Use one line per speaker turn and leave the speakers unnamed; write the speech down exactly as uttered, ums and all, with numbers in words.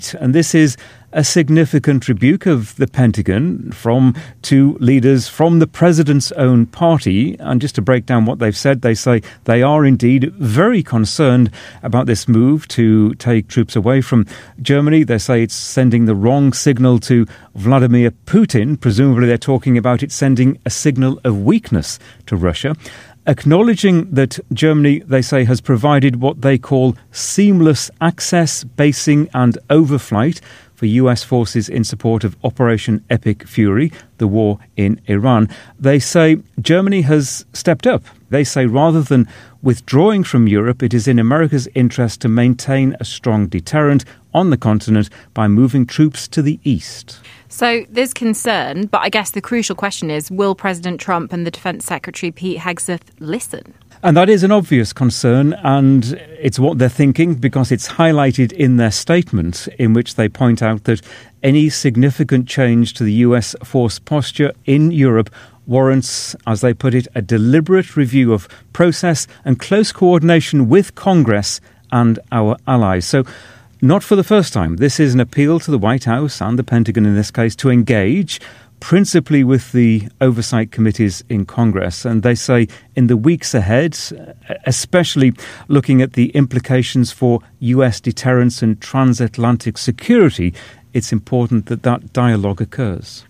And this is a significant rebuke of the Pentagon from two leaders from the president's own party. And just to break down what they've said, they say they are indeed very concerned about this move to take troops away from Germany. They say it's sending the wrong signal to Vladimir Putin. Presumably they're talking about it sending a signal of weakness to Russia. Acknowledging that Germany, they say, has provided what they call seamless access, basing and overflight for U S forces in support of Operation Epic Fury, the war in Iran. They say Germany has stepped up. They say rather than withdrawing from Europe, it is in America's interest to maintain a strong deterrent on the continent by moving troops to the east.
So there's concern, but I guess the crucial question is, will President Trump and the Defence Secretary Pete Hegseth listen?
And that is an obvious concern, and it's what they're thinking because it's highlighted in their statement in which they point out that any significant change to the U S force posture in Europe warrants, as they put it, a deliberate review of process and close coordination with Congress and our allies. So not for the first time. This is an appeal to the White House and the Pentagon in this case to engage principally with the oversight committees in Congress. And they say in the weeks ahead, especially looking at the implications for U S deterrence and transatlantic security, it's important that that dialogue occurs.